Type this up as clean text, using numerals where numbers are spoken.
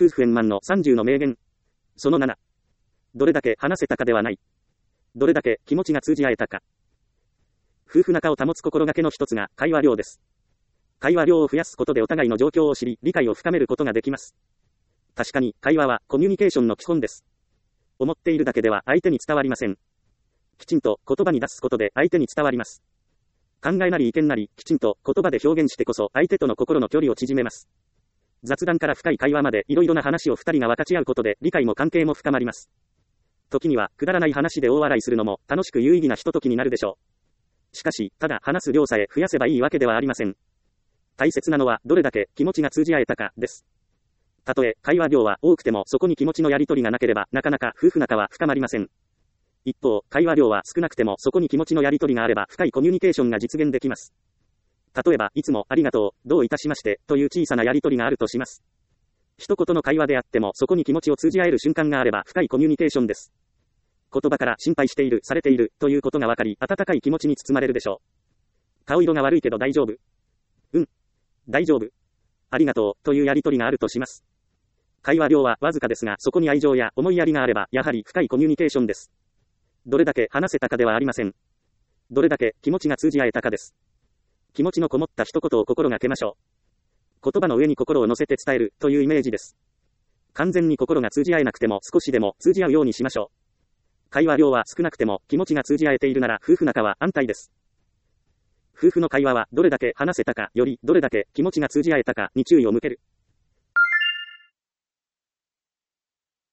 夫婦円満の30の名言。その7。どれだけ話せたかではない。どれだけ気持ちが通じ合えたか。夫婦仲を保つ心がけの一つが会話量です。会話量を増やすことでお互いの状況を知り、理解を深めることができます。確かに、会話はコミュニケーションの基本です。思っているだけでは相手に伝わりません。きちんと言葉に出すことで相手に伝わります。考えなり意見なり、きちんと言葉で表現してこそ相手との心の距離を縮めます。雑談から深い会話までいろいろな話を二人が分かち合うことで理解も関係も深まります。時にはくだらない話で大笑いするのも楽しく有意義なひとときになるでしょう。しかし、ただ話す量さえ増やせばいいわけではありません。大切なのはどれだけ気持ちが通じ合えたかです。たとえ会話量は多くてもそこに気持ちのやり取りがなければなかなか夫婦仲は深まりません。一方、会話量は少なくてもそこに気持ちのやり取りがあれば深いコミュニケーションが実現できます。例えば、いつもありがとう、どういたしましてという小さなやり取りがあるとします。一言の会話であってもそこに気持ちを通じ合える瞬間があれば深いコミュニケーションです。言葉から心配している、されているということがわかり、温かい気持ちに包まれるでしょう。顔色が悪いけど大丈夫。大丈夫。ありがとうというやり取りがあるとします。会話量はわずかですが、そこに愛情や思いやりがあれば、やはり深いコミュニケーションです。どれだけ話せたかではありません。どれだけ気持ちが通じ合えたかです。気持ちのこもった一言を心がけましょう。言葉の上に心を乗せて伝えるというイメージです。完全に心が通じ合えなくても少しでも通じ合うようにしましょう。会話量は少なくても気持ちが通じ合えているなら夫婦仲は安泰です。夫婦の会話はどれだけ話せたかよりどれだけ気持ちが通じ合えたかに注意を向ける。